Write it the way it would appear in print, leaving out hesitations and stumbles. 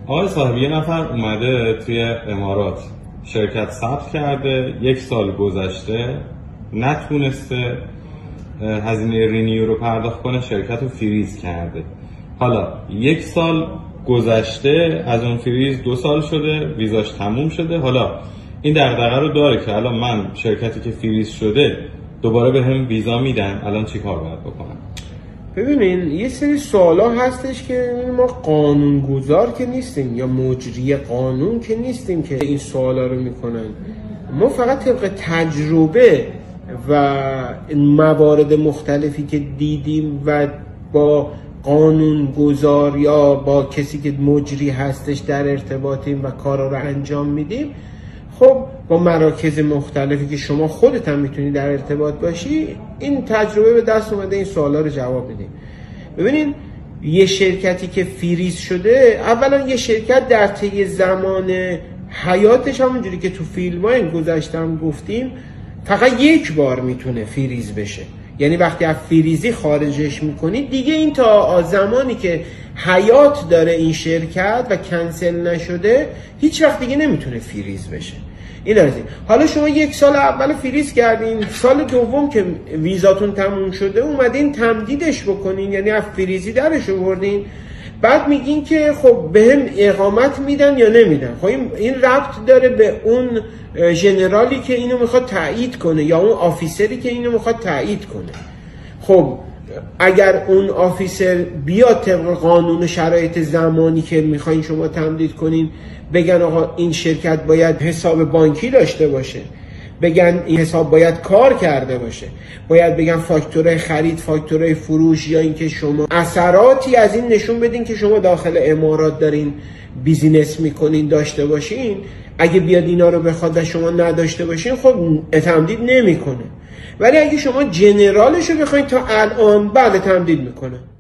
آقای صاحب، یه نفر اومده توی امارات شرکت ثبت کرده، 1 سال گذشته نتونسته هزینه رینیو رو پرداخت کنه، شرکت رو فریز کرده. حالا 1 سال گذشته از اون فریز، 2 سال شده، ویزاش تموم شده. حالا این دغدغه رو داره که الان من شرکتی که فریز شده دوباره به هم ویزا میدن، الان چی کار باید بکنم؟ ببینین یه سری سوالا هستش که ما قانونگذار که نیستیم یا مجری قانون که نیستیم که این سوالا رو میکنن. ما فقط طبق تجربه و موارد مختلفی که دیدیم و با قانونگذار یا با کسی که مجری هستش در ارتباطیم و کارا رو انجام میدیم. خب با مراکز مختلفی که شما خودت هم میتونی در ارتباط باشی، این تجربه به دست اومده این سوالا رو جواب میدیم. ببینین یه شرکتی که فریز شده، اولا یه شرکت در طی زمان حیاتش همونجوری که تو فیلم‌های گذاشتم گفتیم فقط 1 بار میتونه فریز بشه. یعنی وقتی از فریزی خارجش میکنید دیگه این تا زمانی که حیات داره این شرکت و کنسل نشده هیچ وقت دیگه نمیتونه فریز بشه. این از این. حالا شما 1 سال اول فریز کردین، سال دوم که ویزاتون تموم شده اومدین تمدیدش بکنین، یعنی از فریزی درش آوردین، بعد میگین که خب بهم اقامت میدن یا نمیدن. خب این ربط داره به اون ژنرالی که اینو میخواد تایید کنه یا اون آفیسری که اینو میخواد تایید کنه. خب اگر اون آفیسر بیاد طبق قانون و شرایط زمانی که میخواین شما تمدید کنین بگن آقا این شرکت باید حساب بانکی داشته باشه، بگن این حساب باید کار کرده باشه، باید بگن فاکتور خرید، فاکتور فروش، یا اینکه شما اثراتی از این نشون بدین که شما داخل امارات دارین بیزینس میکنین داشته باشین. اگه بیاد اینا رو بخواد و شما نداشته باشین خب تمدید نمیکنه. ولی اگه شما جنرالش رو بخواید تا الان بعد تمدید میکنه.